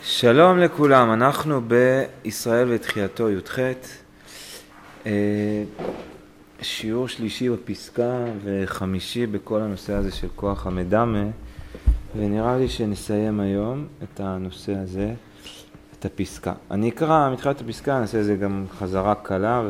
שלום לכולם, אנחנו בישראל ותחייתו י"ח, שיעור שלישי בפסקה וחמישי בכל הנושא הזה של כוח המדמה, ונראה לי שנסיים היום את הנושא הזה, את הפסקה. אני אקרא מתחילת הפסקה, נעשה איזה גם חזרה קלה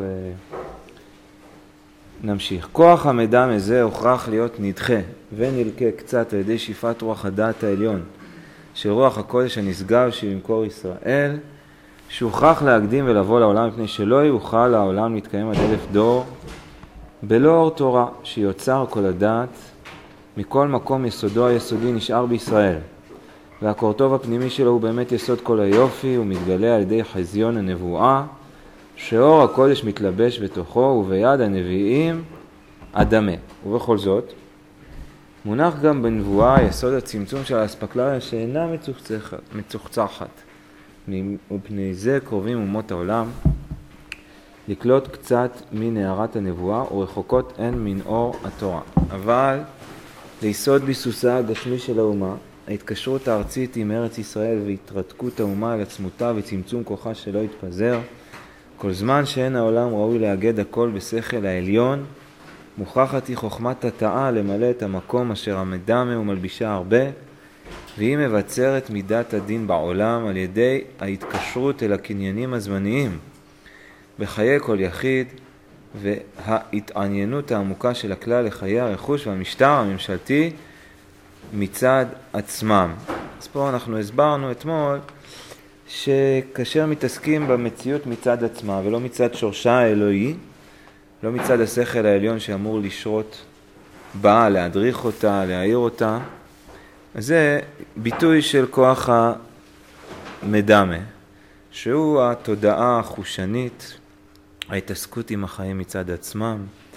ונמשיך. כוח המדמה זה הוכרח להיות נדחה ונלקה קצת על ידי שאיפת רוח הדעת העליון, של רוח הקודש הנשגב שבמקור ישראל, שהוכרח להקדים ולבוא לעולם מפני שלא יוכל העולם להתקיים עד 1000 דור בלא אור תורה שיוצר כל הדעת מכל מקום. יסודו היסודי נשאר בישראל, והקורטוב הפנימי שלו הוא באמת יסוד כל היופי, הוא מתגלה על ידי חזיון הנבואה, שאור הקודש מתלבש בתוכו וביד הנביאים אדמה. ובכל זאת מונח גם בנבואה יסוד הצמצום של האספקלריה שאינה מצוחצחת. מפני זה קרובים אומות העולם לקלוט קצת מנערת הנבואה ורחוקות הן מן אור התורה. אבל ליסוד ביסוסה הגשמי של האומה, ההתקשרות הארצית עם ארץ ישראל והתרתקות האומה על עצמותה וצמצום כוחה שלא יתפזר, כל זמן שאין העולם ראוי להגד הכל בשכל העליון, מוכרחת היא חוכמת התאה למלא את המקום אשר המדמה ומלבישה הרבה, והיא מבצרת מידת הדין בעולם על ידי ההתקשרות אל הקניינים הזמניים בחיי כל יחיד, וההתעניינות העמוקה של הכלל לחיי הרכוש והמשטר הממשלתי מצד עצמם. אז פה אנחנו הסברנו אתמול שכאשר מתעסקים במציאות מצד עצמה ולא מצד שורשה האלוהי, לא מצד השכל העליון שאמור לשרות בה, להדריך אותה, להעיר אותה, אז זה ביטוי של כוח המדמה, שהוא התודעה החושנית, ההתעסקות עם החיים מצד עצמם.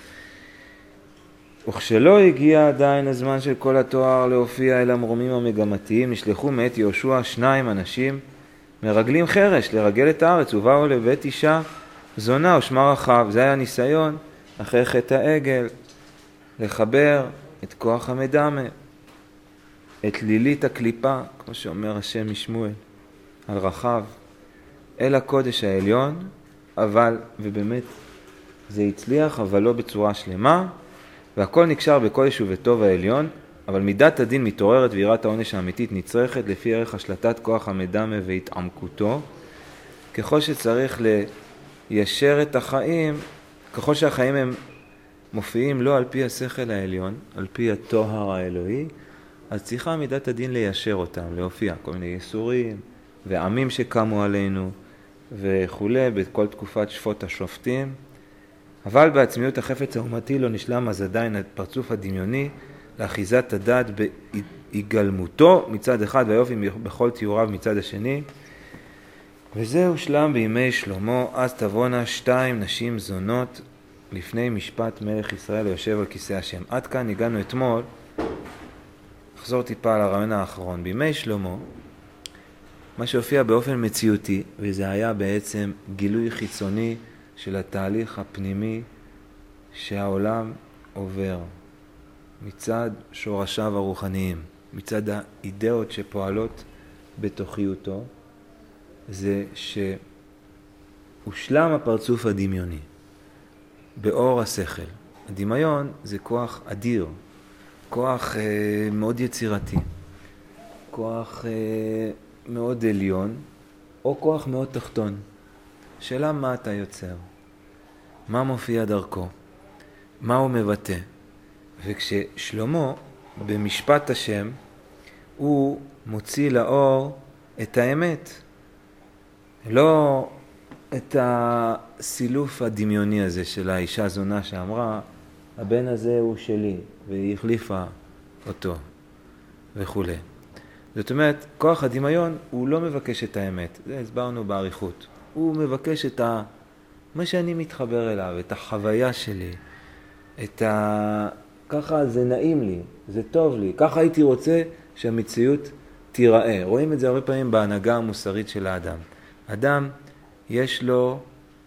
וכשלא הגיע עדיין הזמן של כל התואר להופיע אל המרומים המגמתיים, נשלחו מאת יהושע 2 אנשים מרגלים חרש לרגל את הארץ, ובאו לבית אישה זונה ושמה רחב. זה היה ניסיון אחרי חטא העגל לחבר את כוח המדמה, את לילית הקליפה, כמו שאומר השם משמואל על רחב, אל הקודש העליון, אבל, ובאמת זה הצליח, אבל לא בצורה שלמה, והכל נקשר בקודש ובטוב העליון, אבל מידת הדין מתעוררת ויראת העונש האמיתית נצרכת לפי ערך השלטת כוח המדמה והתעמקותו. ככל שצריך ליישר את החיים, ככל שהחיים הם מופיעים לא על פי השכל העליון, על פי התוהר האלוהי, אז צריכה מידת הדין ליישר אותם, להופיע כל מיני יסורים ועמים שקמו עלינו וכו' בכל תקופת שפוט השופטים. אבל בעצמיות החפץ האומתי לא נשלם אז עדיין הפרצוף הדמיוני לאחיזת הדעת בהיגלמותו מצד אחד והיופי בכל תיאוריו מצד השני. וזה הושלם בימי שלמה. אז תבואנה 2 נשים זונות לפני משפט מלך ישראל היושב על כיסא השם. עד כאן הגענו אתמול. נחזור טיפה על הרעיון האחרון. בימי שלמה, מה שהופיע באופן מציאותי, וזה היה בעצם גילוי חיצוני של התהליך הפנימי שהעולם עובר מצד שורשיו הרוחניים, מצד האידאות שפועלות בתוכיותו, זה שהושלם הפרצוף הדמיוני באור השכל. הדמיון זה כוח אדיר, כוח מאוד יצירתי, כוח מאוד עליון, או כוח מאוד תחתון. שאלה מה אתה יוצר, מה מופיע דרכו, מה הוא מבטא. וכששלמה במשפט השם הוא מוציא לאור את האמת, לא את הסילוף הדמיוני הזה של האישה זונה שאמרה הבן הזה הוא שלי והיא החליפה אותו וכו'. זאת אומרת, כוח הדמיון הוא לא מבקש את האמת, זה הסברנו בעריכות. הוא מבקש את מה שאני מתחבר אליו, את החוויה שלי, ככה זה נעים לי, זה טוב לי, ככה הייתי רוצה שהמציאות תיראה. רואים את זה הרבה פעמים בהנהגה המוסרית של האדם. אדם יש לו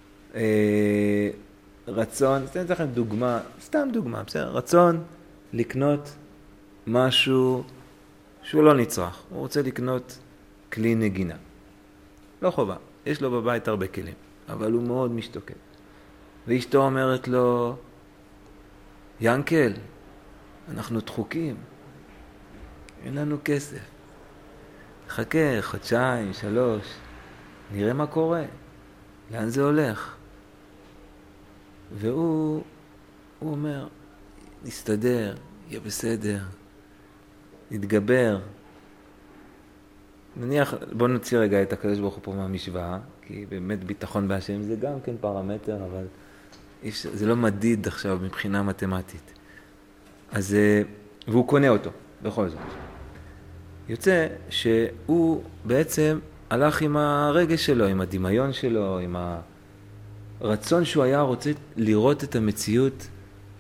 רצון, אתן לכם דוגמה, סתם דוגמה, בסדר? רצון לקנות משהו שהוא לא נצרך, הוא רוצה לקנות כלי נגינה. לא חובה. יש לו בבית הרבה כלים, אבל הוא מאוד משתוקק. ואשתו אומרת לו, ינקל, אנחנו דחוקים, אין לנו כסף. חכה, חודשיים, 3, נראה מה קורה, לאן זה הולך. והוא אומר, נסתדר, יהיה בסדר, נתגבר. נניח, בוא נוציא רגע את הקדוש ברוך הוא פה מהמשוואה, כי באמת ביטחון בהשם זה גם כן פרמטר, אבל זה לא מדיד עכשיו מבחינה מתמטית. אז, והוא קונה אותו, בכל זאת. יוצא שהוא בעצם הלך עם הרגש שלו, עם הדמיון שלו, עם הרצון שהוא היה רוצה לראות את המציאות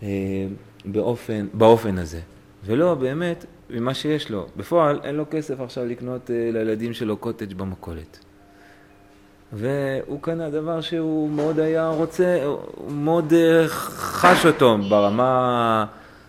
באופן הזה. ולא באמת ממה שיש לו. בפועל אין לו כסף עכשיו לקנות לילדים שלו קוטג' במכולת. והוא קנה דבר שהוא מאוד היה רוצה, הוא מאוד חש אותו ברמה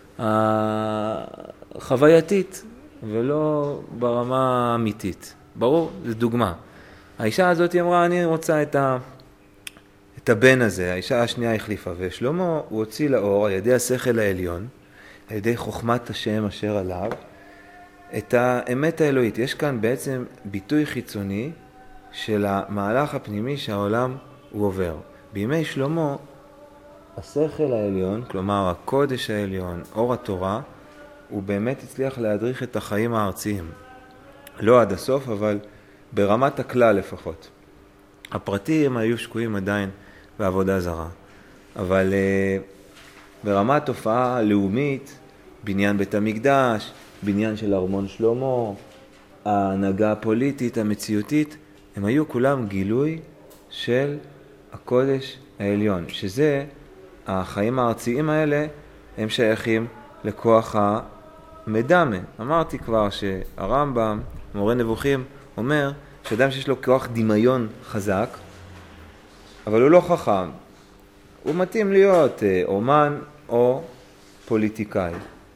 החווייתית, ולא ברמה האמיתית. ברור? זו דוגמה. האישה הזאת אמרה, אני רוצה את הבן הזה. האישה השנייה החליפה, ושלמה הוא הוציא לאור על ידי השכל העליון, על ידי חוכמת השם אשר עליו, את האמת האלוהית. יש כאן בעצם ביטוי חיצוני של המהלך הפנימי שהעולם הוא עובר. בימי שלמה, השכל העליון, כלומר הקודש העליון, אור התורה, הוא באמת הצליח להדריך את החיים הארציים. לא עד הסוף, אבל ברמת הכלל לפחות. הפרטים היו שקועים עדיין בעבודה זרה. אבל ברמת תופעה לאומית, בניין בית המקדש, בניין של ארמון שלמה, ההנהגה הפוליטית, המציאותית, הם היו כולם גילוי של הקודש העליון, שזה, החיים הארציים האלה, הם שייכים לכוח המדמה. אמרתי כבר שהרמב"ם, מורה נבוכים, אומר שאדם שיש לו כוח דמיון חזק, אבל הוא לא חכם, הוא מתאים להיות אומן או פוליטיקאי.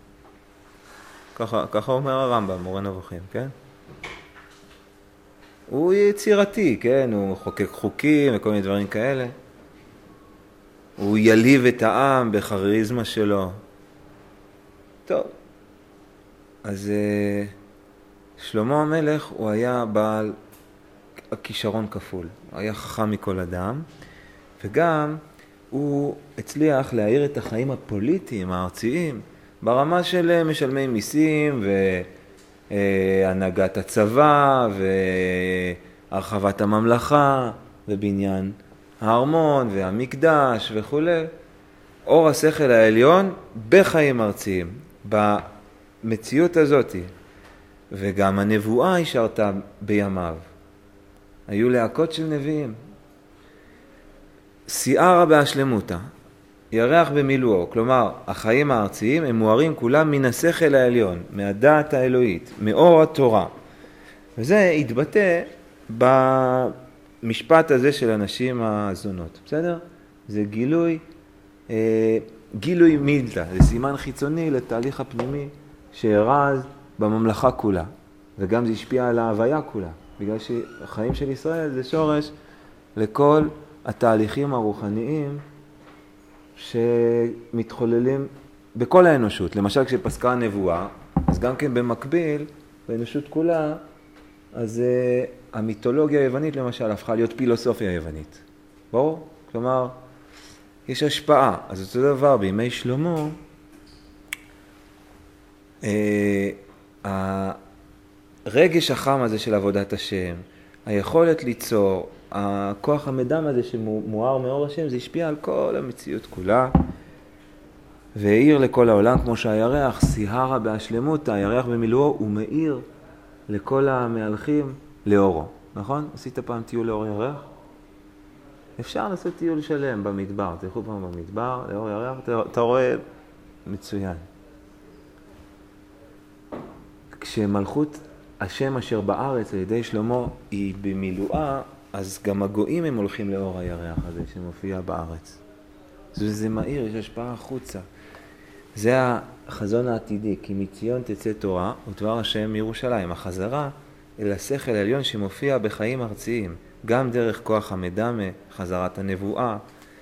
ככה אומר הרמב"ם, מורה נבוכים, כן? הוא יצירתי, כן? הוא חוקק חוקים וכל מיני דברים כאלה. הוא יליב את העם בחריזמה שלו. טוב. אז שלמה המלך הוא היה בעל הכישרון כפול. הוא היה חכם מכל אדם, וגם הוא הצליח להאיר את החיים הפוליטיים, הארציים, ברמה של משלמי מיסים והנהגת הצבא והרחבת הממלכה ובניין הארמון והמקדש וכו'. אור השכל העליון בחיים ארציים, במציאות הזאת. וגם הנבואה השארתה בימיו. היו להקות של נביאים. שיערה בהשלמותה, ירח במילואו, כלומר החיים הארציים הם מוארים כולם מן השכל העליון, מהדעת האלוהית, מאור התורה. וזה התבטא במשפט הזה של הנשים הזונות, בסדר? זה גילוי מילתא, זה סימן חיצוני לתהליך הפנימי שהרז בממלכה כולה, וגם זה השפיע על ההוויה כולה, בגלל שהחיים של ישראל זה שורש לכל התהליכים הרוחניים שמתחוללים בכל האנושות. למשל כשפסקה הנבואה, אז גם כן במקביל, באנושות כולה, אז המיתולוגיה היוונית למשל הפכה להיות פילוסופיה היוונית. ברור? כלומר, יש השפעה. אז אותו דבר, בימי שלמה, הרגש החם הזה של עבודת השם, היכולת ליצור, הכוח המדם הזה שמואר מאור השם, זה השפיע על כל המציאות כולה, והאיר לכל העולם, כמו שהירח, שיערה בהשלמות, הירח במילואו, הוא מאיר לכל המהלכים לאורו. נכון? עשית פעם טיול לאור ירח? אפשר לעשות טיול שלם במדבר, תלכו פעם במדבר, לאור ירח, אתה רואה מצוין. כשמלכות השם אשר בארץ על ידי שלמה היא במילואה, אז גם הגויים הם הולכים לאור הירח הזה שמופיע בארץ. זה מהיר, יש השפעה החוצה. זה החזון העתידי, כי מציון תצא תורה ודבר השם מירושלים. החזרה אל השכל העליון שמופיע בחיים ארציים, גם דרך כוח המדמה, חזרת הנבואה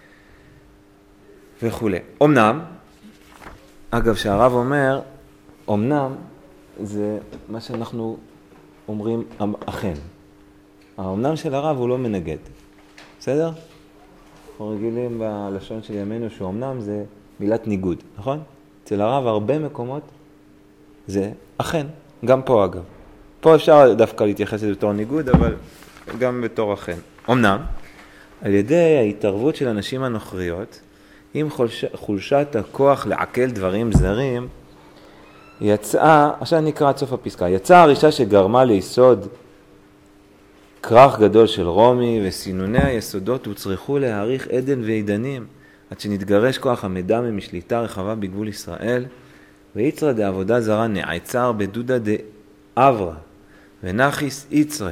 וכו'. אמנם, אגב שהרב אומר, אמנם זה מה שאנחנו אומרים אכן. האמנם של הרב הוא לא מנגד. בסדר? אנחנו רגילים בלשון של ימינו שאומנם זה מילת ניגוד, נכון? אצל הרב הרבה מקומות זה אכן, גם פה אגב. פה אפשר דווקא להתייחס לזה בתור ניגוד, אבל גם בתור אכן. אמנם, על ידי ההתערבות של הנשים הנוכריות, עם חולשת הכוח לעכל דברים זרים, יצאה, עכשיו נקרא עד סוף הפסקה, יצאה הרישה שגרמה ליסוד כרך גדול של רומי, וסינוני היסודות הוצרכו להאריך עדן ועידנים, עד שנתגרש כוח המדמה משליטה רחבה בגבול ישראל, ויצרה דעבודה זרה נעצר בדודה דאברה, ונחס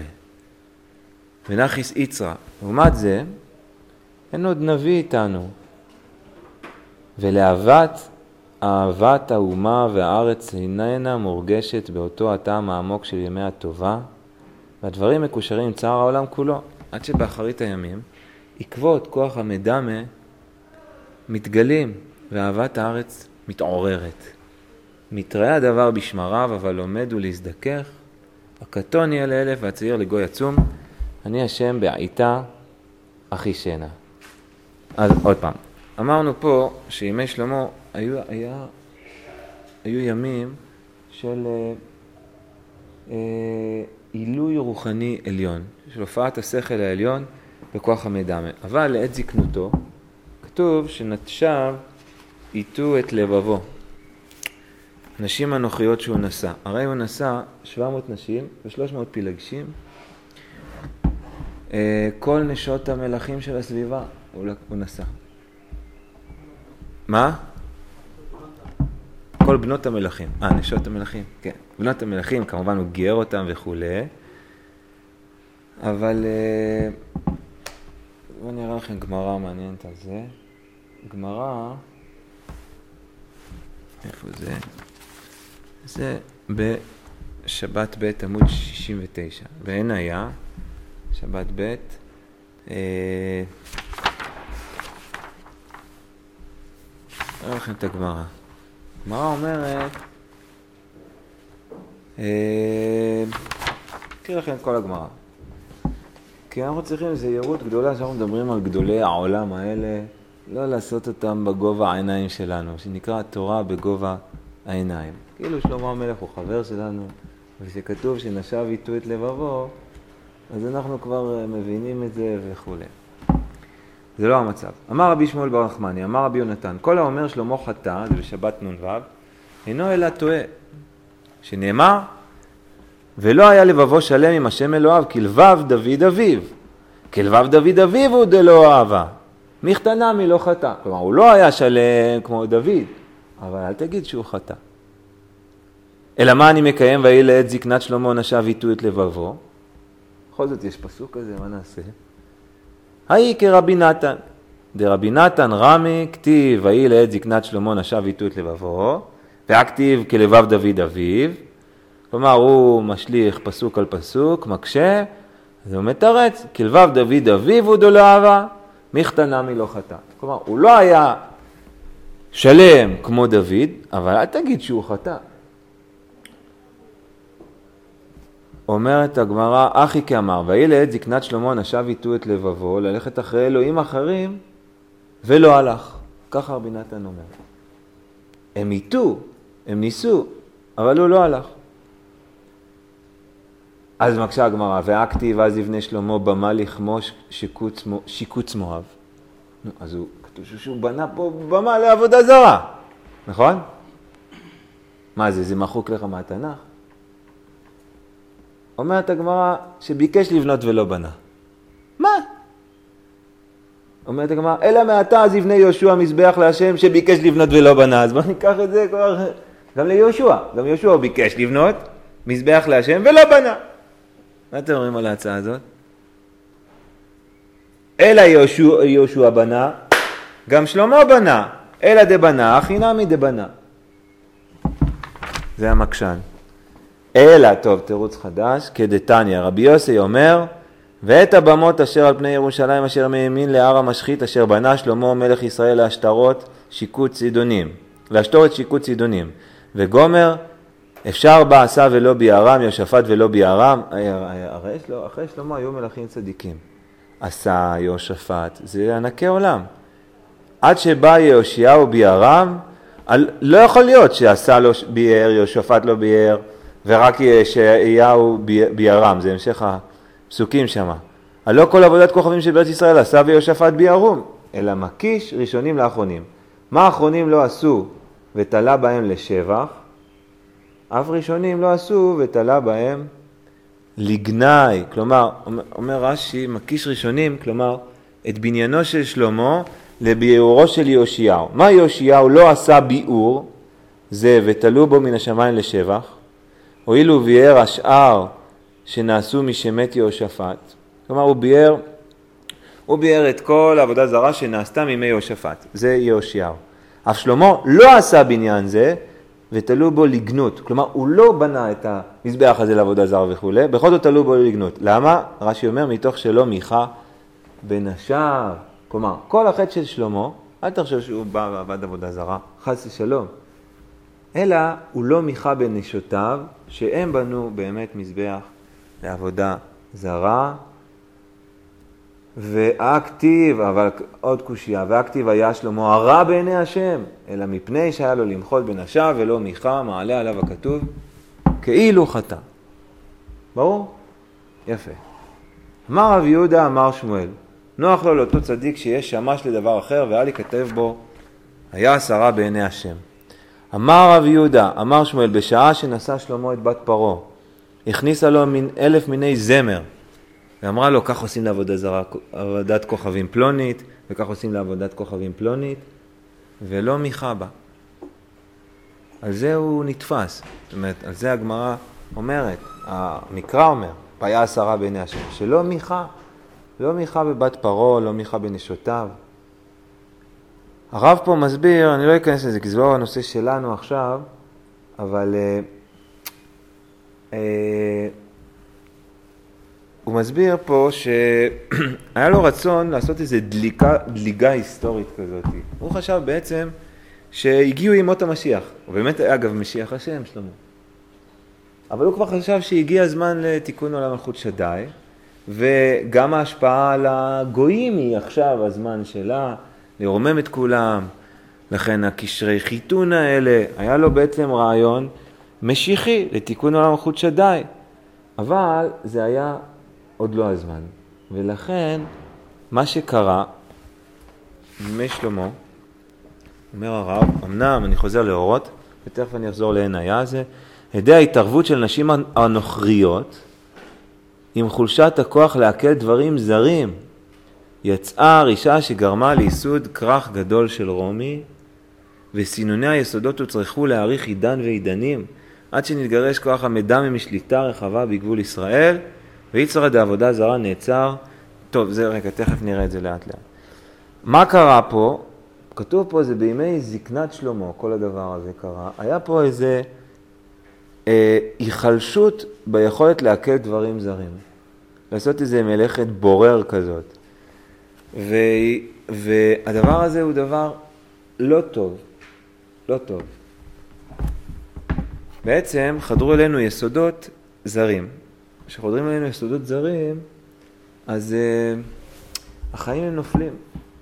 יצרה. לעומת זה, אין עוד נביא איתנו, אהבת האומה והארץ איננה מורגשת באותו הטעם העמוק של ימי הטובה, והדברים מקושרים עם צער העולם כולו, עד שבאחרית הימים עקבות כוח המדמה מתגלים ואהבת הארץ מתעוררת. מתראה הדבר בשמריו, אבל עומד ולהזדכך, הקטון יהיה לאלף והצעיר לגוי עצום, אני השם בעיתה אחישנה. אז עוד פעם, אמרנו פה שימי שלמה היו ימים של עילוי רוחני עליון, של הופעת השכל העליון בכוח המדמה. אבל לעת זקנותו כתוב שנטשב איתו את לבבו. נשים הנוכריות שהוא נשא. הרי הוא נשא 700 נשים ו300 פילגשים. כל נשות המלכים של הסביבה הוא נשא. מה? כל בנות המלכים. נשות המלכים, כן. בנות המלכים, כמובן הוא גייר אותם וכו'. אבל בואו נראה לכם גמרא מעניינת על זה. גמרא, איפה זה? זה בשבת ב' עמוד 69. ואין היה, שבת ב', נראה לכם את הגמרא. הגמרא אומרת, תראה לכם את כל הגמרא. כי אנחנו צריכים זהירות גדולה, שאנחנו מדברים על גדולי העולם האלה, לא לעשות אותם בגובה העיניים שלנו, שנקרא תורה בגובה העיניים. כאילו שלמה המלך הוא חבר שלנו, ושכתוב שנשב איתו את לבבו, אז אנחנו כבר מבינים את זה וכו'. זה לא המצב. אמר רבי שמואל בר נחמני, אמר רבי יונתן, כל האומר שלמה חטא, זה בשבת נ"ו, אינו אלא טועה. שנאמר, ולא היה לבבו שלם עם השם אלוהיו, כלבב דוד אביו. כלבב דוד אביו הוא דלא אהבה. מכתנה מלא חטא. כלומר, הוא לא היה שלם כמו דוד, אבל אל תגיד שהוא חטא. אלא מה אני מקיים ויהי לעת זקנת שלמה נשב איתו את לבבו? בכל זאת יש פסוק כזה, מה נעשה? היי כרבי נתן. דרבי נתן רמי כתיב ויהי לעת זקנת שלמה נשב איתו את לבבו, והכתיב כלבב דוד אביו. כלומר, הוא משליך פסוק על פסוק, מקשה, אז הוא מתרץ, כלבב דוד אביו הוא דלא אהבה, מכתנה מלא חטא. כלומר, הוא לא היה שלם כמו דוד, אבל אל תגיד שהוא חטא. אומרת הגמרא, אחי כאמר, ויהי לעת זקנת שלמה נשב איתו את לבבו, ללכת אחרי אלוהים אחרים, ולא הלך. ככה רבי נתן אומר. הם איתו, הם ניסו, אבל הוא לא הלך. אז מקשה הגמרא, והכתיב אז יבנה שלמה במה לכמוש שיקוץ מואב. אז הוא כתוב שהוא בנה פה במה לעבודה זרה, נכון? מה זה מחוק לך מהתנ"ך? אומרת הגמרא שביקש לבנות ולא בנה. מה? אומרת הגמרא, אלא מעתה אז יבנה יהושע מזבח להשם שביקש לבנות ולא בנה. אז בוא ניקח את זה כבר גם ליהושע. גם יהושע ביקש לבנות מזבח להשם ולא בנה. מה אתם אומרים על ההצעה הזאת? אלא יהושע בנה, גם שלמה בנה. אלא דבנה, חינמי דבנה. זה המקשן. אלא, טוב, תירוץ חדש, כדתניא, רבי יוסי אומר, ואת הבמות אשר על פני ירושלים אשר מימין להר המשחית אשר בנה שלמה מלך ישראל להשתרות שיקוט צידונים, להשתורת שיקוט צידונים. וגומר, אפשר בה עשה ולא ביערם, יהושפט ולא ביערם. אחרי שלמה היו מלכים צדיקים. עשה, יהושפט, זה ענקי עולם. עד שבא יהושיהו ביערם, לא יכול להיות שעשה לא ביער, יהושפט לא ביער, ורק ישעיהו ביערם, זה המשך הפסוקים שם. לא כל עבודת כוכבים של בארץ ישראל עשה ויהושפט ביערום, אלא מקיש ראשונים לאחרונים. מה האחרונים לא עשו ותלה בהם לשבח, אף ראשונים לא עשו ותלה בהם לגנאי. כלומר, אומר רש"י, מקיש ראשונים, כלומר, את בניינו של שלמה לביאורו של יהושיהו. מה יהושיהו לא עשה ביאור, זה ותלו בו מן השמיים לשבח, הואילו ביאר השאר שנעשו משמת יהושפט. כלומר, הוא ביאר את כל העבודה זרה שנעשתה מימי יהושפט. זה יהושיהו. אף שלמה לא עשה בניין זה, ותלו בו לגנות. כלומר, הוא לא בנה את המזבח הזה לעבודה זרה וכו'. בכל זאת תלו בו לגנות. למה? רש"י אומר, מתוך שלא מיכה בין השאר. כלומר, כל החטא של שלמה, אל תחשוב שהוא בא ועבד עבודה זרה, חס ושלום. אלא הוא לא מיכה בין נשותיו, שהם בנו באמת מזבח לעבודה זרה, והכתיב, אבל עוד קושיה, והכתיב היה שלמה הרע בעיני השם, אלא מפני שהיה לו למחות בנשיו ולא מיכה, מעלה עליו הכתוב, כאילו חטא. ברור? יפה. אמר רב יהודה, אמר שמואל, נוח לו לאותו צדיק שיש שמש לדבר אחר, ואל יכתב בו, היה הרע בעיני השם. אמר רב יהודה, אמר שמואל, בשעה שנשא שלמה את בת פרעה, הכניסה לו 1,000 מיני זמר, ואמרה לו, כך עושים לעבודה זרה, עבודת כוכבים פלונית, וכך עושים לעבודת כוכבים פלונית, ולא מיכה בה. על זה הוא נתפס. זאת אומרת, על זה הגמרא אומרת, המקרא אומר, היה הרע בעיני השם, שלא מיכה, לא מיכה בבת פרעה, לא מיכה בנשותיו. הרב פה מסביר, אני לא אכנס לזה, כי זה לא הנושא שלנו עכשיו, אבל הוא מסביר פה שהיה לו רצון לעשות איזו דליגה היסטורית כזאת. הוא חשב בעצם שהגיעו ימות המשיח. הוא באמת היה אגב משיח השם שלמה. אבל הוא כבר חשב שהגיע הזמן לתיקון עולם מלכות שדי, וגם ההשפעה על הגויים היא עכשיו הזמן שלה, לרומם את כולם. לכן הקשרי חיתון האלה, היה לו בעצם רעיון משיחי לתיקון עולם מלכות שדי. אבל זה היה עוד לא הזמן. ולכן מה שקרה, בימי שלמה, אומר הרב, אמנם אני חוזר לאורות, ותכף אני אחזור לעין היה זה, ידי ההתערבות של נשים הנוכריות, עם חולשת הכוח להקל דברים זרים, יצאה הרישה שגרמה ליסוד כרך גדול של רומי, וסינוני היסודות הוצרכו להאריך עידן ועידנים, עד שנתגרש כוח המדם משליטה רחבה בגבול ישראל, ויצרה דעבודה זרה נעצר. טוב, זה רגע, תכף נראה את זה לאט לאט. מה קרה פה? כתוב פה, זה בימי זקנת שלמה, כל הדבר הזה קרה. היה פה איזה היחלשות ביכולת להקל דברים זרים. לעשות איזה מלאכת בורר כזאת. והדבר הזה הוא דבר לא טוב. לא טוב. בעצם חדרו אלינו יסודות זרים. כשחודרים אלינו יסודות זרים, אז החיים הם נופלים.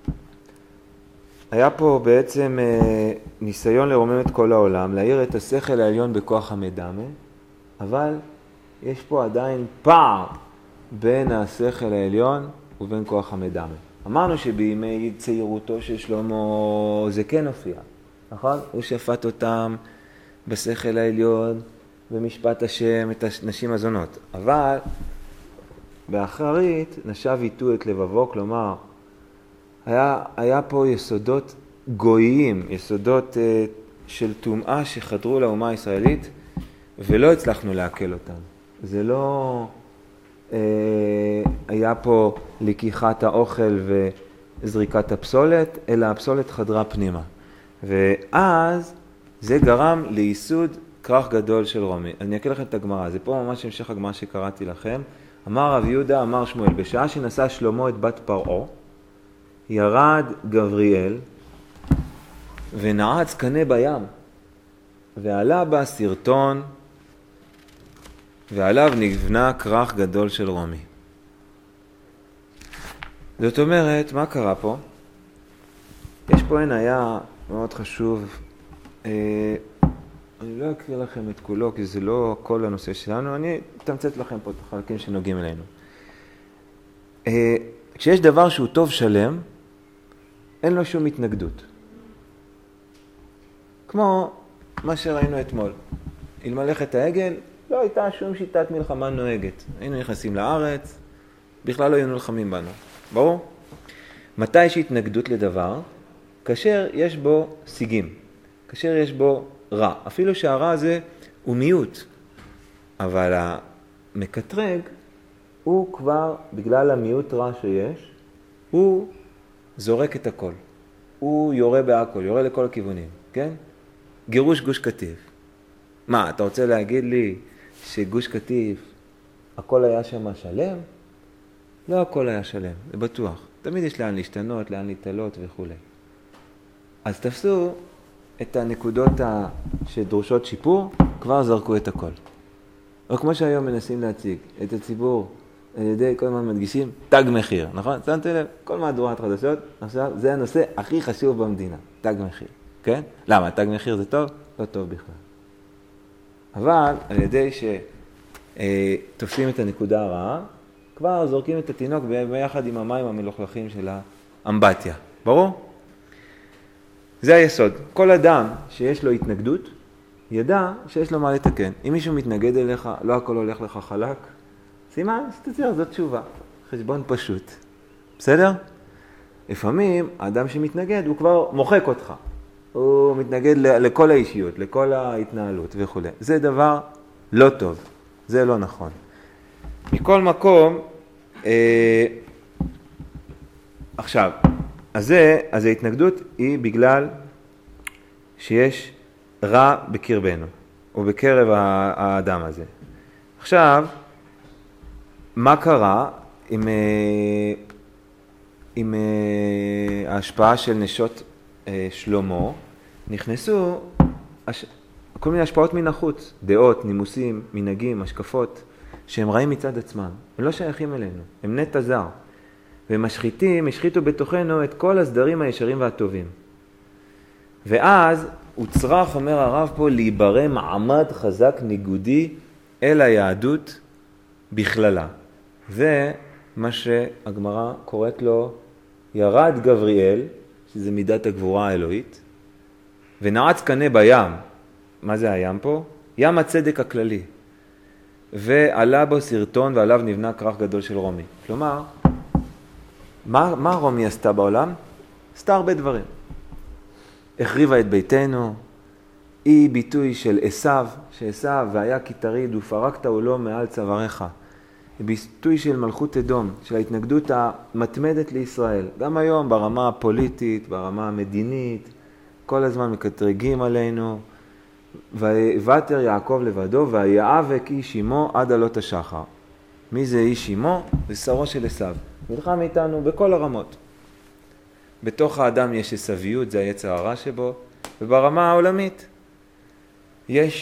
היה פה בעצם ניסיון לרומם את כל העולם, להאיר את השכל העליון בכוח המדמה, אבל יש פה עדיין פער בין השכל העליון ובין כוח המדמה. אמרנו שבימי צעירותו של שלמה זה כן הופיע, נכון? הוא שפט אותם בשכל העליון, במשפט השם, את הנשים הזונות. אבל באחרית נשב איתו את לבבו, כלומר, היה פה יסודות גויים, יסודות של טומאה שחדרו לאומה הישראלית, ולא הצלחנו להקל אותם. זה לא היה פה לקיחת האוכל וזריקת הפסולת, אלא הפסולת חדרה פנימה. ואז זה גרם לייסוד כרך גדול של רומי. אני אקריא לכם את הגמרא, זה פה ממש המשך הגמרא שקראתי לכם. אמר רב יהודה, אמר שמואל, בשעה שנשא שלמה את בת פרעה, ירד גבריאל ונעץ קנה בים, ועלה בה סרטון, ועליו נבנה כרך גדול של רומי. זאת אומרת, מה קרה פה? יש פה היה מאוד חשוב, אני לא אקריא לכם את כולו, כי זה לא כל הנושא שלנו, אני אתמצת לכם פה את החלקים שנוגעים אלינו. כשיש דבר שהוא טוב שלם, אין לו שום התנגדות. כמו מה שראינו אתמול. אלמלכת העגל, לא הייתה שום שיטת מלחמה נוהגת. היינו נכנסים לארץ, בכלל לא היינו נלחמים בנו. ברור? מתי יש התנגדות לדבר? כאשר יש בו סיגים, כאשר יש בו רע. אפילו שהרע הזה הוא מיעוט, אבל המקטרג הוא כבר, בגלל המיעוט רע שיש, הוא זורק את הכל. הוא יורה בהכל, יורה לכל הכיוונים, כן? גירוש גוש קטיף. מה, אתה רוצה להגיד לי שגוש קטיף, הכל היה שם שלם? לא הכל היה שלם, זה בטוח. תמיד יש לאן להשתנות, לאן להתעלות וכו'. אז תפסו את הנקודות שדרושות שיפור, כבר זרקו את הכל. או כמו שהיום מנסים להציג את הציבור, על ידי כל הזמן מדגישים, תג מחיר, נכון? שמתם לב, כל מהדורת חדשות, עכשיו זה הנושא הכי חשוב במדינה, תג מחיר, כן? למה? תג מחיר זה טוב? לא טוב בכלל. אבל על ידי שתופסים את הנקודה הרעה, כבר זורקים את התינוק ביחד עם המים המלוכלכים של האמבטיה. ברור? זה היסוד. כל אדם שיש לו התנגדות, ידע שיש לו מה לתקן. אם מישהו מתנגד אליך, לא הכל הולך לך חלק, סימן, שתציר, זאת תשובה. חשבון פשוט. בסדר? לפעמים, האדם שמתנגד, הוא כבר מוחק אותך. הוא מתנגד לכל האישיות, לכל ההתנהלות וכו'. זה דבר לא טוב. זה לא נכון. מכל מקום, עכשיו, אז ההתנגדות היא בגלל שיש רע בקרבנו, או בקרב האדם הזה. עכשיו, מה קרה עם ההשפעה של נשות שלמה? נכנסו כל מיני השפעות מן החוץ, דעות, נימוסים, מנהגים, השקפות, שהם רעים מצד עצמם. הם לא שייכים אלינו, הם נטע זר. והם השחיתו בתוכנו את כל הסדרים הישרים והטובים. ואז הוא צריך, אומר הרב פה, להיברא מעמד חזק ניגודי אל היהדות בכללה. זה מה שהגמרא קוראת לו, ירד גבריאל, שזה מידת הגבורה האלוהית, ונעץ קנה בים. מה זה הים פה? ים הצדק הכללי. ועלה בו סרטון ועליו נבנה כרך גדול של רומי. כלומר, מה רומי עשתה בעולם? עשתה הרבה דברים. החריבה את ביתנו, היא ביטוי של עשיו, שעשיו והיה כי תריד ופרקת עולו מעל צוואריך. היא ביטוי של מלכות אדום, של ההתנגדות המתמדת לישראל. גם היום ברמה הפוליטית, ברמה המדינית, כל הזמן מקטרגים עלינו. ויוותר יעקב לבדו ויאבק איש עמו עד עלות השחר. מי זה איש עמו? זה שרו של עשיו. נלחם איתנו בכל הרמות. בתוך האדם יש עשוויות, זה היצר הרע שבו, וברמה העולמית יש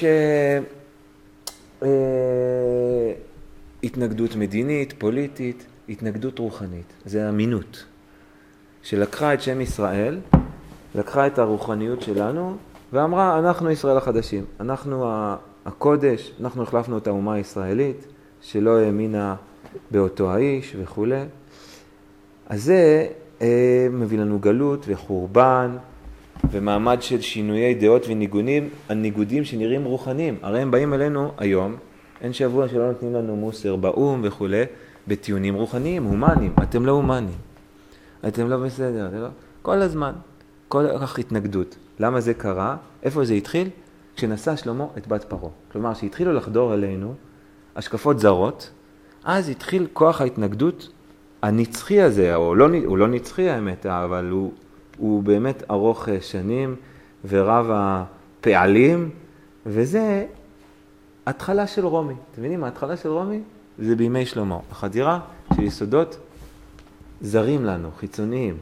התנגדות מדינית, פוליטית, התנגדות רוחנית. זה אמינות, שלקחה את שם ישראל, לקחה את הרוחניות שלנו, ואמרה, אנחנו ישראל החדשים, אנחנו הקודש, אנחנו החלפנו את האומה הישראלית, שלא האמינה באותו האיש וכו'. אז זה מביא לנו גלות וחורבן, ומעמד של שינויי דעות וניגונים, הניגודים שנראים רוחניים. הרי הם באים אלינו היום, אין שבוע שלא נותנים לנו מוסר באום וכו', בטיעונים רוחניים, הומניים. אתם לא הומניים, אתם לא בסדר, לא? כל הזמן, כל כך התנגדות. למה זה קרה? איפה זה התחיל? כשנשא שלמה את בת פרעה. כלומר, שהתחילו לחדור אלינו השקפות זרות, אז התחיל כוח ההתנגדות הנצחי הזה, הוא לא נצחי האמת, אבל הוא באמת ארוך שנים ורב הפעלים, וזה התחלה של רומי. אתם מבינים מה התחלה של רומי? זה בימי שלמה. החדירה של יסודות זרים לנו, חיצוניים.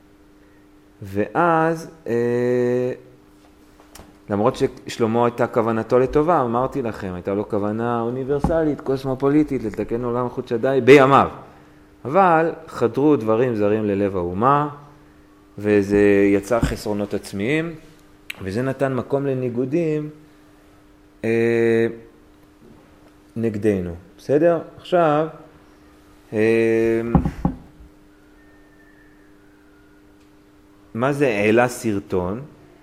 ואז, למרות ששלמה הייתה כוונתו לטובה, אמרתי לכם, הייתה לו כוונה אוניברסלית, קוסמופוליטית, לתקן עולם חוט שדי בימיו. אבל חדרו דברים זרים ללב האומה, וזה יצר חסרונות עצמיים, וזה נתן מקום לניגודים נגדנו. בסדר? עכשיו, מה זה העלה סרטון?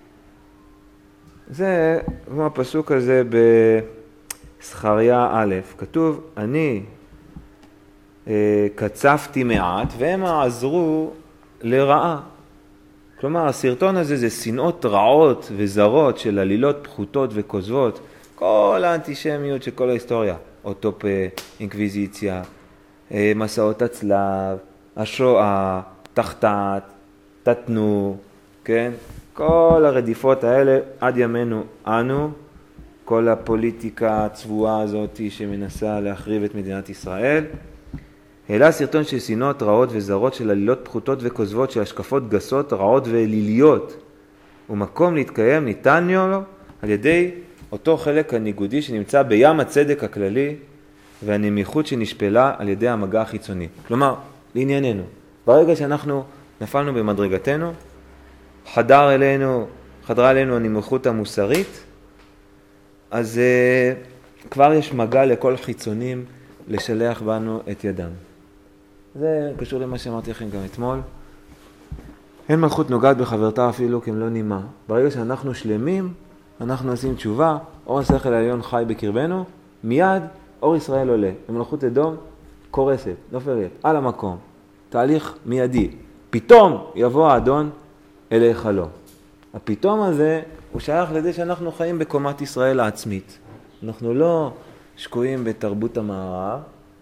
זה כמו הפסוק הזה בסחריה א', כתוב, אני קצפתי מעט והם עזרו לרעה. כלומר, הסרטון הזה זה שנאות רעות וזרות של עלילות פחותות וכוזבות, כל האנטישמיות של כל ההיסטוריה, אוטופ אינקוויזיציה, מסעות הצלב, השואה, תחתת, תתנו, כן? כל הרדיפות האלה עד ימינו אנו, כל הפוליטיקה הצבועה הזאת שמנסה להחריב את מדינת ישראל. העלה סרטון של שנאות רעות וזרות של עלילות פחותות וכוזבות של השקפות גסות, רעות ואליליות. ומקום להתקיים ניתן לו על ידי אותו חלק הניגודי שנמצא בים הצדק הכללי והנמיכות שנשפלה על ידי המגע החיצוני. כלומר, לענייננו, ברגע שאנחנו נפלנו במדרגתנו, חדרה אלינו הנמיכות המוסרית, אז כבר יש מגע לכל חיצונים לשלח בנו את ידם. זה קשור למה שאמרתי לכם גם אתמול. אין מלכות נוגעת בחברתה אפילו כמלוא נימה. ברגע שאנחנו שלמים, אנחנו עושים תשובה, אור השכל העליון חי בקרבנו, מיד אור ישראל עולה. במלכות אדום קורסת, נופלת, על המקום. תהליך מיידי. פתאום יבוא האדון אל היכלו. הפתאום הזה הוא שייך לזה שאנחנו חיים בקומת ישראל העצמית. אנחנו לא שקועים בתרבות המערב,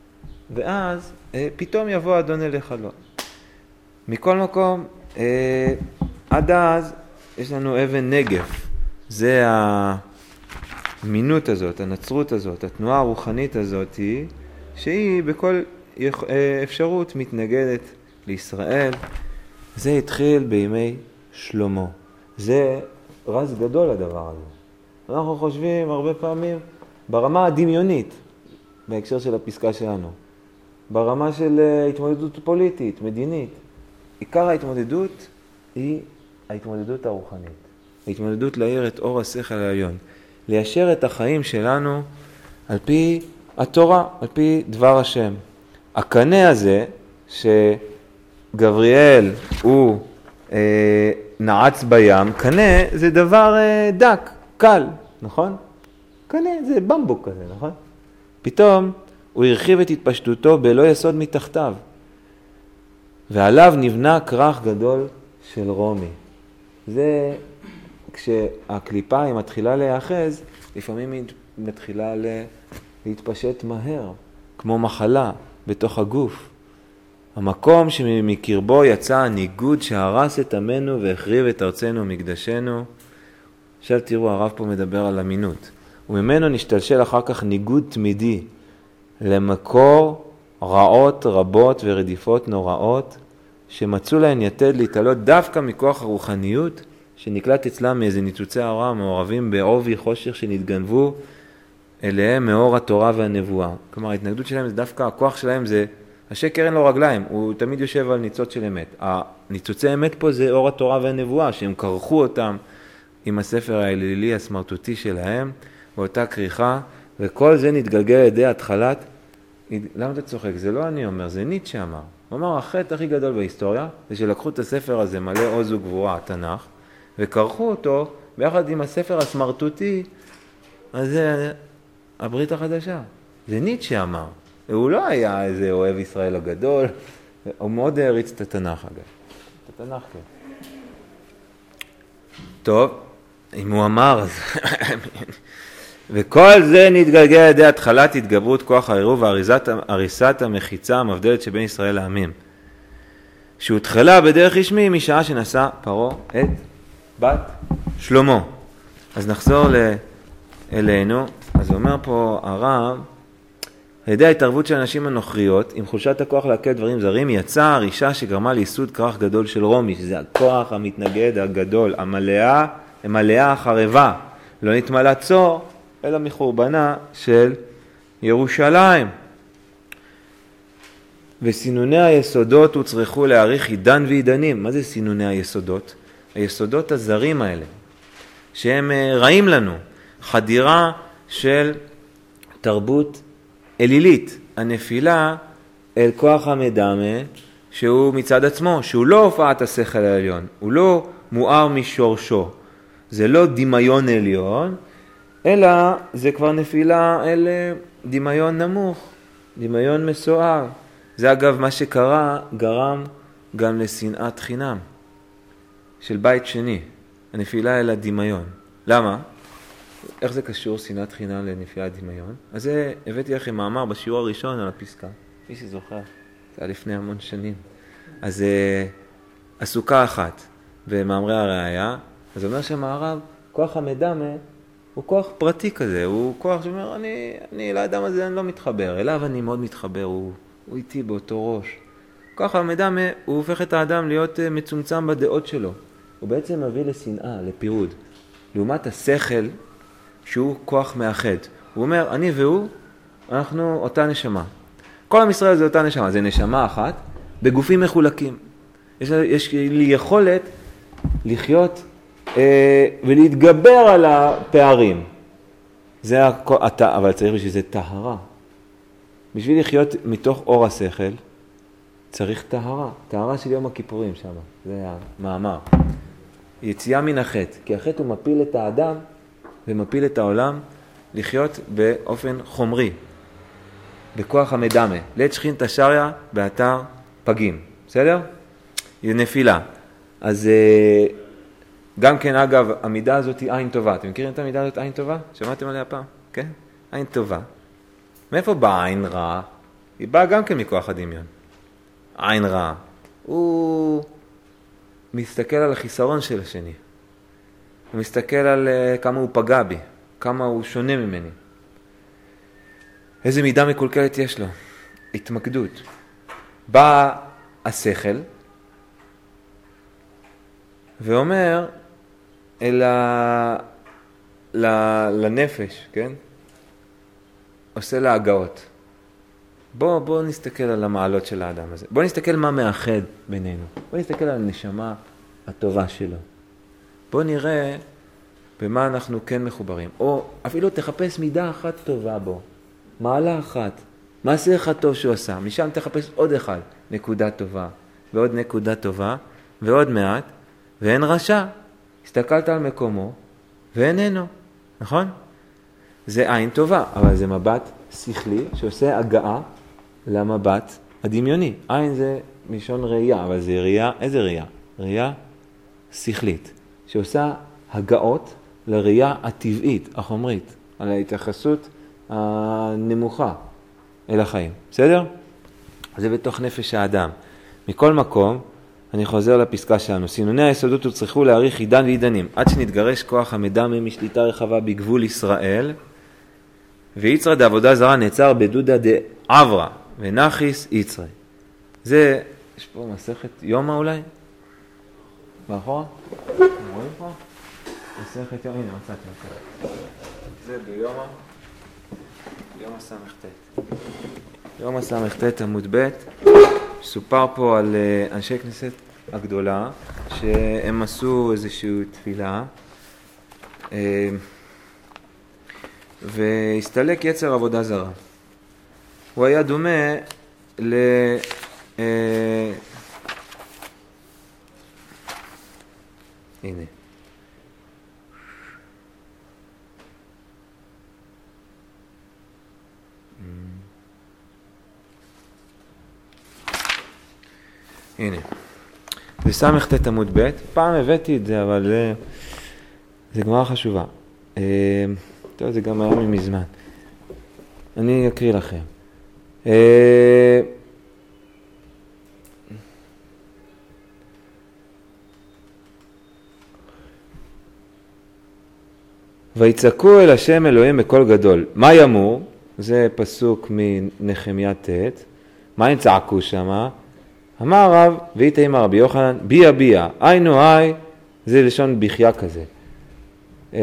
ואז פתאום יבוא האדון אל היכלו. מכל מקום, עד אז יש לנו אבן נגף. זה המינות הזאת, הנצרות הזאת, התנועה הרוחנית הזאת, שהיא בכל אפשרות מתנגדת לישראל. זה התחיל בימי שלמה. זה רז גדול הדבר הזה. אנחנו חושבים הרבה פעמים ברמה הדמיונית, בהקשר של הפסקה שלנו. ברמה של התמודדות פוליטית, מדינית. עיקר ההתמודדות היא ההתמודדות הרוחנית. ההתמודדות להאיר את אור השכל העליון. ליישר את החיים שלנו על פי התורה, על פי דבר השם. הקנה הזה שגבריאל הוא נעץ בים, קנה זה דבר דק, קל, נכון? קנה זה במבוק כזה, נכון? פתאום הוא הרחיב את התפשטותו בלא יסוד מתחתיו, ועליו נבנה כרך גדול של רומי. זה כשהקליפה היא מתחילה להיאחז, לפעמים היא מתחילה להתפשט מהר, כמו מחלה בתוך הגוף. המקום שמקרבו יצא הניגוד שהרס את עמנו והחריב את ארצנו ומקדשנו. עכשיו תראו, הרב פה מדבר על אמינות. וממנו נשתלשל אחר כך ניגוד תמידי למקור רעות רבות ורדיפות נוראות שמצאו להן יתד להתעלות דווקא מכוח הרוחניות שנקלט אצלם מאיזה ניצוצי הרע מעורבים בעובי חושך שנתגנבו אליהם מאור התורה והנבואה. כלומר, ההתנגדות שלהם זה דווקא, הכוח שלהם זה, השקר אין לו רגליים, הוא תמיד יושב על ניצוץ של אמת. הניצוצי אמת פה זה אור התורה והנבואה, שהם קרחו אותם עם הספר האלילי הסמרטוטי שלהם, באותה כריכה, וכל זה נתגלגל על ידי התחלת, למה אתה צוחק? זה לא אני אומר, זה ניטשה אמר. הוא אמר, החטא הכי גדול בהיסטוריה, זה שלקחו את הספר הזה מלא עוז וגבורה, התנ"ך, וקרחו אותו ביחד עם הספר הסמרטוטי, אז זה הברית החדשה. זה ניטשה אמר. הוא לא היה איזה אוהב ישראל הגדול, הוא מאוד העריץ את התנ"ך אגב. את התנ"ך כן. טוב, אם הוא אמר, אז... וכל זה נתגלגל על ידי התחלת התגברות כוח העירוב והריסת המחיצה המבדלת שבין ישראל לעמים. שהותחלה בדרך רשמי משעה שנשא פרעה את בת שלמה. אז נחזור אלינו. אז אומר פה הרב, על ידי ההתערבות של הנשים הנוכריות, עם חולשת הכוח להקל דברים זרים, יצאה הרישה שגרמה לייסוד כרך גדול של רומי, שזה הכוח המתנגד הגדול, המלאה החרבה, לא נתמלא צור, אלא מחורבנה של ירושלים. וסינוני היסודות הוצרכו להאריך עידן ועידנים. מה זה סינוני היסודות? היסודות הזרים האלה, שהם רעים לנו. חדירה של תרבות אלילית, הנפילה אל כוח המדמה, שהוא מצד עצמו, שהוא לא הופעת השכל העליון, הוא לא מואר משורשו, זה לא דמיון עליון, אלא זה כבר נפילה אל דמיון נמוך, דמיון מסוער. זה אגב מה שקרה, גרם גם לשנאת חינם של בית שני, הנפילה אל הדמיון. למה? איך זה קשור שנאת חינם לנפילת דמיון? אז זה הבאתי לכם מאמר בשיעור הראשון על הפסקה, מי שזוכר, זה היה לפני המון שנים. אז הסוכה אחת במאמרי הראייה, אז אומר שהמערב, כוח המדמה הוא כוח פרטי כזה, הוא כוח שאומר, אני לאדם הזה אני לא מתחבר, אליו אני מאוד מתחבר, הוא איתי באותו ראש. כוח המדמה הוא הופך את האדם להיות מצומצם בדעות שלו, הוא בעצם מביא לשנאה, לפירוד. לעומת השכל, שהוא כוח מאחד. הוא אומר, אני והוא, אנחנו אותה נשמה. כל עם ישראל זה אותה נשמה, זה נשמה אחת, בגופים מחולקים. יש לי יכולת לחיות ולהתגבר על הפערים. אבל צריך בשביל זה טהרה. בשביל לחיות מתוך אור השכל, צריך טהרה. טהרה של יום הכיפורים שם, זה המאמר. יציאה מן החטא, כי החטא הוא מפיל את האדם ומפיל את העולם לחיות באופן חומרי, בכוח המדמה. לית שכינתא שריא באתר פגים. בסדר? היא נפילה. אז גם כן אגב, המידה הזאת היא עין טובה. אתם מכירים את המידה הזאת עין טובה? שמעתם עליה פעם? כן? עין טובה. מאיפה באה עין רע? היא באה גם כן מכוח הדמיון. עין רע. הוא מסתכל על החיסרון של השני. הוא מסתכל על כמה הוא פגע בי, כמה הוא שונה ממני. איזה מידה מקולקלת יש לו? התמקדות. בא השכל ואומר לנפש, כן? עושה לה הגאות. בוא נסתכל על המעלות של האדם הזה. בוא נסתכל מה מאחד בינינו. בוא נסתכל על הנשמה הטובה שלו. בוא נראה במה אנחנו כן מחוברים. או אפילו תחפש מידה אחת טובה בו. מעלה אחת. מעשה אחד טוב שהוא עשה. משם תחפש עוד אחד. נקודה טובה. ועוד נקודה טובה. ועוד מעט. ואין רשע. הסתכלת על מקומו. ואיננו. נכון? זה עין טובה. אבל זה מבט שכלי שעושה הגעה למבט הדמיוני. עין זה מלשון ראייה. אבל זה ראייה. איזה ראייה? ראייה שכלית. שעושה הגאות לראייה הטבעית, החומרית, על ההתייחסות הנמוכה אל החיים. בסדר? זה בתוך נפש האדם. מכל מקום, אני חוזר לפסקה שלנו. סינוני היסודות הוצרכו להאריך עידן ועידנים, עד שנתגרש כוח המדמה משליטה רחבה בגבול ישראל, ויצרא דעבודה זרה נעצר בדודה דעברה, ונחס יצרא. זה, יש פה מסכת יומא אולי? מאחורה? רואים פה? מסכת יומא, הנה מצאתי אותה. זה ביומא, יומא סמ"ט. יומא סמ"ט עמוד ב', סופר פה על אנשי כנסת הגדולה, שהם עשו איזושהי תפילה, והסתלק יצר עבודה זרה. הוא היה דומה ל... הנה. הנה. זה סמ"ט עמוד ב', פעם הבאתי את זה, אבל זה גמרא חשובה. טוב, זה גם היה מזמן. אני אקריא לכם. ויצעקו אל השם אלוהים בקול גדול. מה ימור? זה פסוק מנחמיה ט'. מה הם צעקו שמה? אמר הרב, ואיתה אמר רבי יוחנן, ביה ביה, היינו היי, זה לשון בחיה כזה. איפה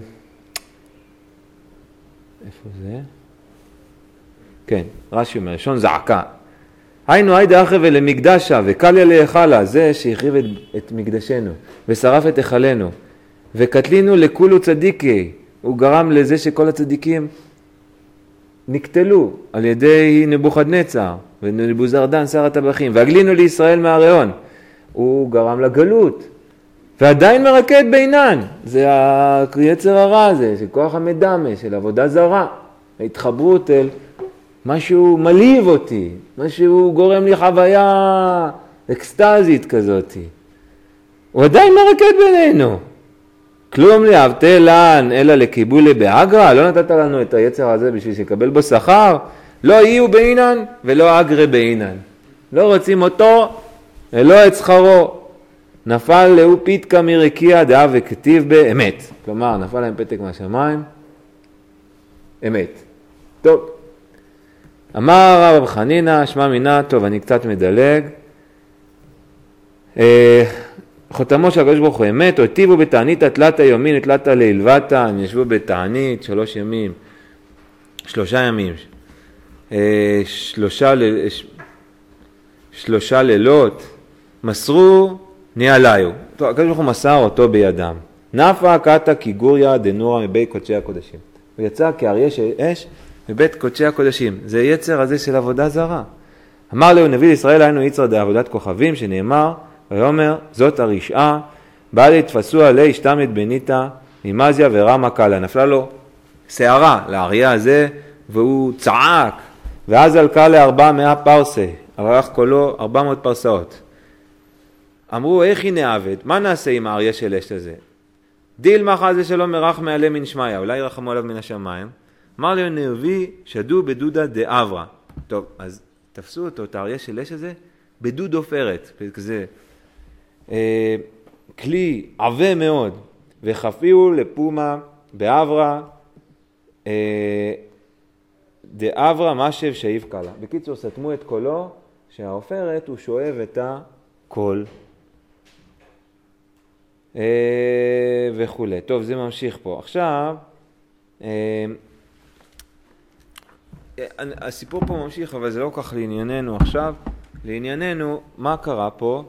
זה? כן, רש"י אומר, לשון זעקה. היינו היי דאחרי ולמקדשה, וקליה להיכלה, זה שהחריב את מקדשנו, ושרף את היכלנו, וקטלינו לכולו צדיקי, הוא גרם לזה שכל הצדיקים נקטלו על ידי נבוכדנצר ונבוזרדן שר הטבחים, והגלינו לישראל מהריון, הוא גרם לגלות, ועדיין מרקד בינן, זה היצר הרע הזה, של כוח המדמה, של עבודה זרה, ההתחברות אל משהו מלהיב אותי, משהו גורם לי חוויה אקסטזית כזאת. הוא עדיין מרקד בינינו. כלום להבטלן אלא לקיבולי באגרה, לא נתת לנו את היצר הזה בשביל שיקבל בו שכר, לא יהיו בעינן ולא אגרה בעינן. לא רוצים אותו ולא את שכרו. נפל לו פיתקה מרקיע דעה וכתיב באמת. כלומר, נפל להם פתק מהשמיים, אמת. טוב. אמר רב חנינא, שמע מינה, טוב, אני קצת מדלג. חותמו של הקדוש ברוך הוא אמת, הוטיבו בתענית תלת היומין ותלת לילבתה, הם ישבו בתענית 3 ימים, 3 ימים, 3 לילות, מסרו ניעליו. טוב, הקדוש ברוך הוא מסר אותו בידם. נפה קטה קיגוריה דנורה מבית קודשי הקודשים. הוא יצא כאריה של אש מבית קודשי הקודשים. זה יצר הזה של עבודה זרה. אמר לו נביא ישראל היינו יצר דעבודת כוכבים שנאמר, ויאמר זאת הרשעה, בא להתפסו עלי השתמת בניתה ממזיה ורמה קלה. נפלה לו שערה לאריה הזה והוא צעק, ואז עלקה ל400 פרסה, ערך קולו 400 פרסאות. אמרו איך הנה עבד, מה נעשה עם האריה של אש הזה? דילמה חזה שלא מרח מעלה מן שמיא, אולי רחמו עליו מן השמיים. אמר לי נביא שדו בדודה דאברה. טוב, אז תפסו אותו, את האריה של אש הזה, בדוד עופרת, כזה כלי עבה מאוד, וחפיאו לפומה באברה, דאברה משב שאיב קלה. בקיצור, סתמו את קולו, שהעופרת הוא שואב את הקול. וכו'. טוב, זה ממשיך פה. עכשיו, הסיפור פה ממשיך, אבל זה לא כך לענייננו עכשיו. לענייננו, מה קרה פה?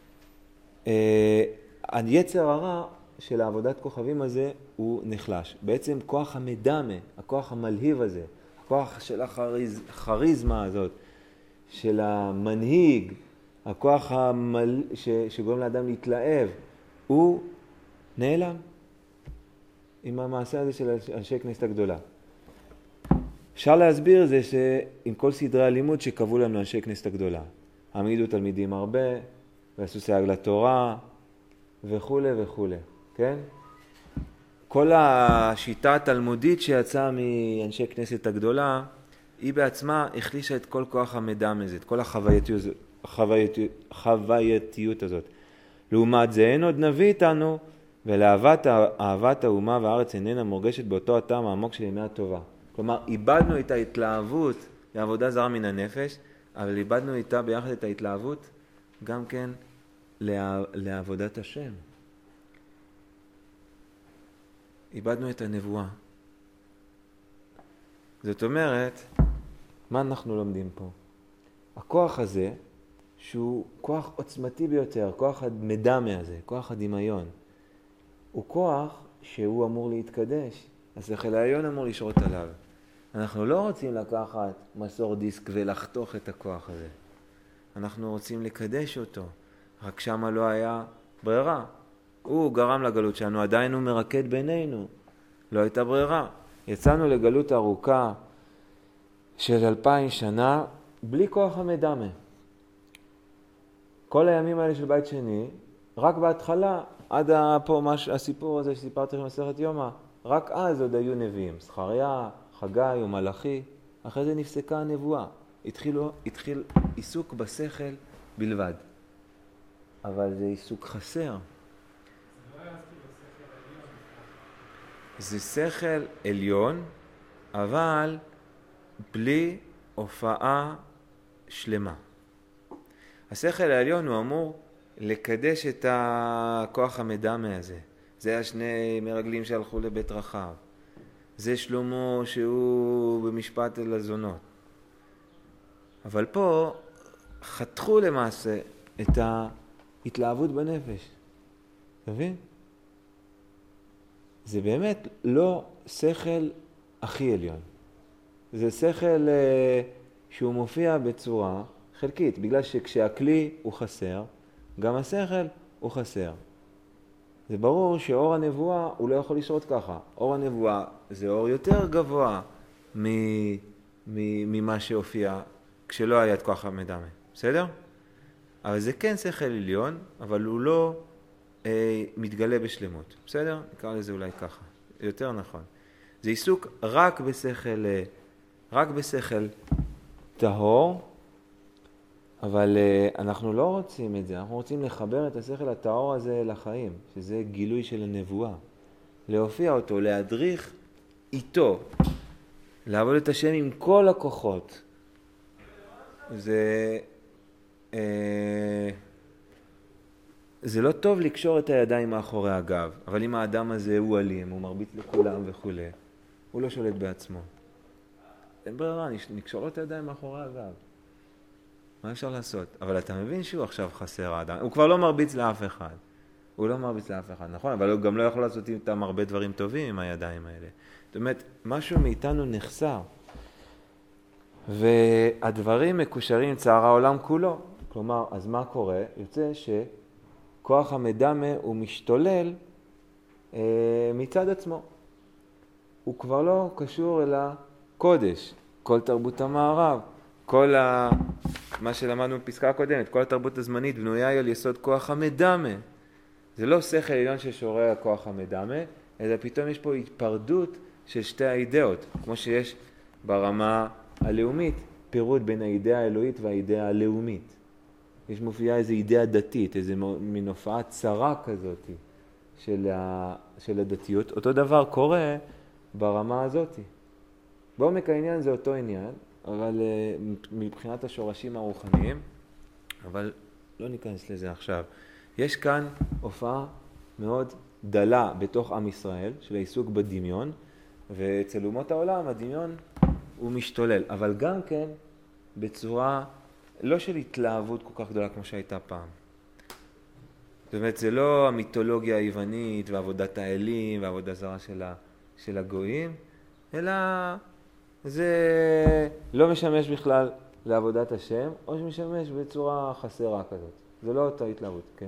היצר הרע של העבודת כוכבים הזה הוא נחלש. בעצם כוח המדמה, הכוח המלהיב הזה, הכוח של החריזמה הזאת, של המנהיג, הכוח שגורם לאדם להתלהב, הוא נעלם עם המעשה הזה של אנשי כנסת הגדולה. אפשר להסביר זה שעם כל סדרי הלימוד שקבעו לנו אנשי כנסת הגדולה, העמידו תלמידים הרבה, ועשו סייג לתורה, וכו' וכו', כן? כל השיטה התלמודית שיצאה מאנשי כנסת הגדולה, היא בעצמה החלישה את כל כוח המדם הזה, את כל החווייתיות הזאת. לעומת זה אין עוד נביא איתנו, ולאהבת האומה והארץ איננה מורגשת באותו הטעם העמוק של ימי הטובה. כלומר, איבדנו את ההתלהבות לעבודה זרה מן הנפש, אבל איבדנו איתה ביחד את ההתלהבות גם כן לעבודת השם. איבדנו את הנבואה. זאת אומרת, מה אנחנו לומדים פה? הכוח הזה, שהוא כוח עוצמתי ביותר, כוח המדמה הזה, כוח הדמיון, הוא כוח שהוא אמור להתקדש. השכל העליון אמור לשרות עליו. אנחנו לא רוצים לקחת מסור דיסק ולחתוך את הכוח הזה. אנחנו רוצים לקדש אותו. רק שמה לא היה ברירה. הוא גרם לגלות שלנו, עדיין הוא מרקד בינינו. לא הייתה ברירה. יצאנו לגלות ארוכה של 2000 שנה בלי כוח המדמה. כל הימים האלה של בית שני, רק בהתחלה, עד פה הסיפור הזה שסיפרתי לכם מסכת יומא, רק אז עוד היו נביאים, זכריה, חגי ומלאכי, אחרי זה נפסקה הנבואה. התחיל עיסוק בשכל בלבד. אבל זה עיסוק חסר. זה שכל עליון, אבל בלי הופעה שלמה. השכל העליון הוא אמור לקדש את הכוח המדמה הזה. זה השני מרגלים שהלכו לבית רחב. זה שלמה שהוא במשפט אל הזונות. אבל פה חתכו למעשה את ההתלהבות בנפש. אתה מבין? זה באמת לא שכל הכי עליון. זה שכל שהוא מופיע בצורה חלקית, בגלל שכשהכלי הוא חסר, גם השכל הוא חסר. זה ברור שאור הנבואה הוא לא יכול לשרות ככה. אור הנבואה זה אור יותר גבוה ממה שהופיע כשלא היה את כוח המדמה. בסדר? אבל זה כן שכל עליון, אבל הוא לא מתגלה בשלמות. בסדר? נקרא לזה אולי ככה. יותר נכון. זה עיסוק רק בשכל טהור, אבל אנחנו לא רוצים את זה. אנחנו רוצים לחבר את השכל הטהור הזה לחיים, שזה גילוי של הנבואה. להופיע אותו, להדריך איתו, לעבוד את השם עם כל הכוחות. זה לא טוב לקשור את הידיים מאחורי הגב, אבל אם האדם הזה הוא אלים, הוא מרביץ לכולם וכו', הוא לא שולט בעצמו. אין ברירה, נקשור את הידיים מאחורי הגב. מה אפשר לעשות? אבל אתה מבין שהוא עכשיו חסר האדם. הוא כבר לא מרביץ לאף אחד. הוא לא מרביץ לאף אחד, נכון? אבל הוא גם לא יכול לעשות איתם הרבה דברים טובים עם הידיים האלה. זאת אומרת, משהו מאיתנו נחסר. והדברים מקושרים צער העולם כולו. כלומר, אז מה קורה? יוצא שכוח המדמה הוא משתולל מצד עצמו. הוא כבר לא קשור אל הקודש, כל תרבות המערב, מה שלמדנו בפסקה הקודמת, כל התרבות הזמנית בנויה על יסוד כוח המדמה. זה לא שכל עליון ששורר הכוח המדמה, אלא פתאום יש פה התפרדות של שתי האידאות, כמו שיש ברמה הלאומית, פירוד בין האידאה האלוהית והאידאה הלאומית. יש מופיעה איזו אידאה דתית, איזו מין הופעה צרה כזאת של הדתיות. אותו דבר קורה ברמה הזאת. בעומק העניין זה אותו עניין, אבל מבחינת השורשים הרוחניים, אבל לא ניכנס לזה עכשיו. יש כאן הופעה מאוד דלה בתוך עם ישראל, של העיסוק בדמיון, ואצל אומות העולם הדמיון הוא משתולל, אבל גם כן בצורה לא של התלהבות כל כך גדולה כמו שהייתה פעם. זאת אומרת, זה לא המיתולוגיה היוונית ועבודת האלים ועבודה זרה של הגויים, אלא זה לא משמש בכלל לעבודת השם, או שמשמש בצורה חסרה כזאת. זה לא אותה התלהבות, כן?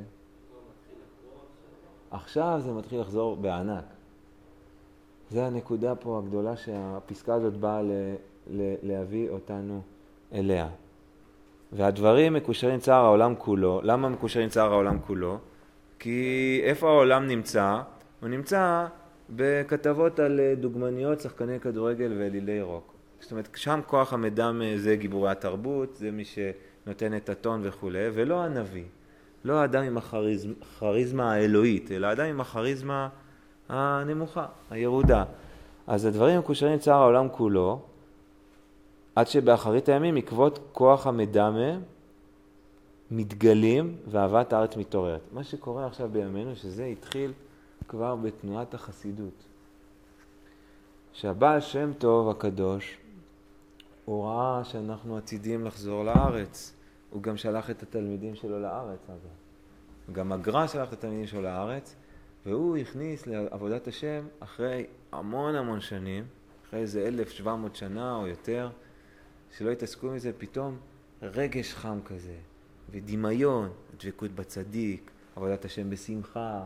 עכשיו זה מתחיל לחזור בענק. זה הנקודה פה הגדולה שהפסקה הזאת באה להביא אותנו אליה. והדברים מקושרים צער העולם כולו. למה מקושרים צער העולם כולו? כי איפה העולם נמצא? הוא נמצא בכתבות על דוגמניות, שחקני כדורגל ואלילי רוק. זאת אומרת, שם כוח המדמה זה גיבורי התרבות, זה מי שנותן את הטון וכו', ולא הנביא. לא האדם עם החריזמה האלוהית, אלא האדם עם החריזמה הנמוכה, הירודה. אז הדברים מקושרים צער העולם כולו, עד שבאחרית הימים עקבות כוח המדמה מתגלים ואהבת הארץ מתעוררת. מה שקורה עכשיו בימינו, שזה התחיל כבר בתנועת החסידות. שהבעל שם טוב הקדוש, הוא ראה שאנחנו עתידים לחזור לארץ. הוא גם שלח את התלמידים שלו לארץ. גם הגר"א שלח את התלמידים שלו לארץ, והוא הכניס לעבודת השם אחרי המון שנים, אחרי איזה 1700 שנה או יותר, שלא התעסקו מזה, פתאום רגש חם כזה, ודמיון, דבקות בצדיק, עבודת השם בשמחה,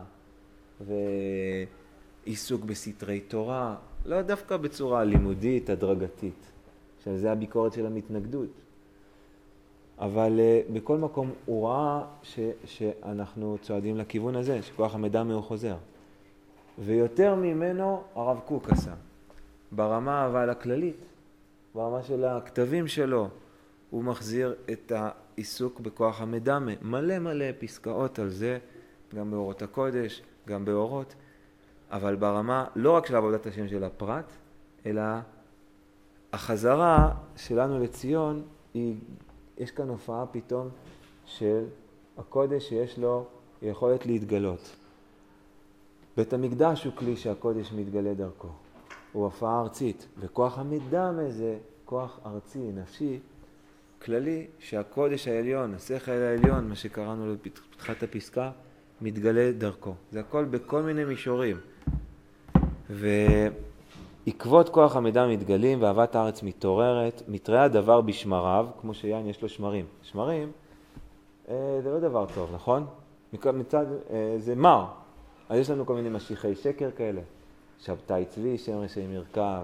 ועיסוק בסתרי תורה, לא דווקא בצורה לימודית, הדרגתית, שעל זה הביקורת של המתנגדות. אבל בכל מקום הוא ראה שאנחנו צועדים לכיוון הזה, שכוח המדמה הוא חוזר. ויותר ממנו הרב קוק עשה. ברמה אבל הכללית, ברמה של הכתבים שלו, הוא מחזיר את העיסוק בכוח המדמה. מלא פסקאות על זה, גם באורות הקודש, גם באורות, אבל ברמה לא רק של עבודת השם של הפרט, אלא החזרה שלנו לציון, יש כאן הופעה פתאום של הקודש שיש לו יכולת להתגלות. בית המקדש הוא כלי שהקודש מתגלה דרכו. הוא הופעה ארצית, וכוח המדם הזה, כוח ארצי, נפשי, כללי, שהקודש העליון, השכל העליון, מה שקראנו לפתחת הפסקה, מתגלה דרכו. זה הכל בכל מיני מישורים. ועקבות כוח המדם מתגלים, ואהבת הארץ מתעוררת, מתראה הדבר בשמריו, כמו שיין יש לו שמרים. שמרים זה לא דבר טוב, נכון? מצד זה מר. אז יש לנו כל מיני משיחי שקר כאלה. שבתאי צבי, שם רשעי מרכב.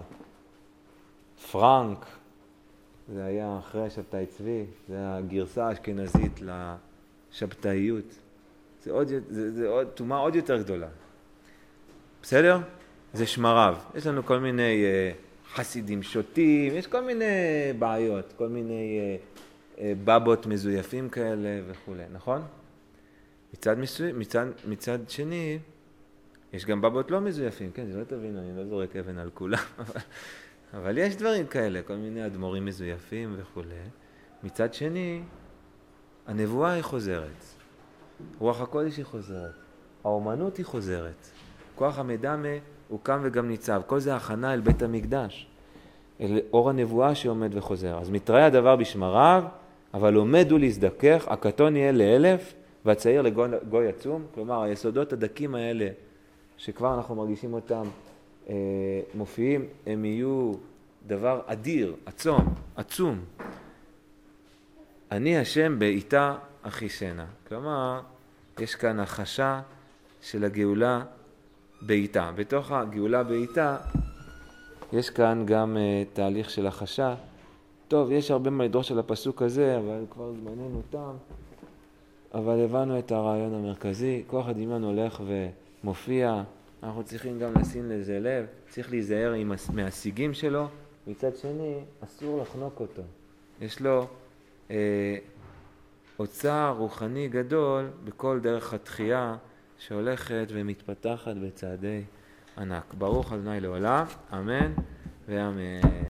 פרנק, זה היה אחרי שבתאי צבי, זה הגרסה האשכנזית לשבתאיות. זה עוד תומה עוד יותר גדולה. בסדר? זה שמריו. יש לנו כל מיני חסידים שוטים, יש כל מיני בעיות, כל מיני בבות מזויפים כאלה וכו', נכון? מצד שני, יש גם בבות לא מזויפים, כן, זה לא תבינו, אני לא זורק אבן על כולם, אבל יש דברים כאלה, כל מיני אדמו"רים מזויפים וכו'. מצד שני, הנבואה היא חוזרת, רוח הקודש היא חוזרת, האומנות היא חוזרת, כוח המדמה הוא קם וגם ניצב, כל זה הכנה אל בית המקדש, אל אור הנבואה שעומד וחוזר. אז מתראה הדבר בשמריו, אבל עומד הוא להזדכך, הקטון יהיה לאלף, והצעיר לגוי עצום. כלומר, היסודות הדקים האלה, שכבר אנחנו מרגישים אותם מופיעים, הם יהיו דבר אדיר, עצום. אני השם בעיתה אחישנה. כלומר, יש כאן החשה של הגאולה בעיתה. בתוך הגאולה בעיתה, יש כאן גם תהליך של החשה. טוב, יש הרבה מה לדרוש על הפסוק הזה, אבל כבר זמננו תם. אבל הבנו את הרעיון המרכזי. כוח הדמיון הולך ומופיע. אנחנו צריכים גם לשים לזה לב. צריך להיזהר מהשיגים שלו. מצד שני, אסור לחנוק אותו. יש לו אוצר רוחני גדול בכל דרך התחייה שהולכת ומתפתחת בצעדי ענק. ברוך ה' לעולם, אמן ואמן.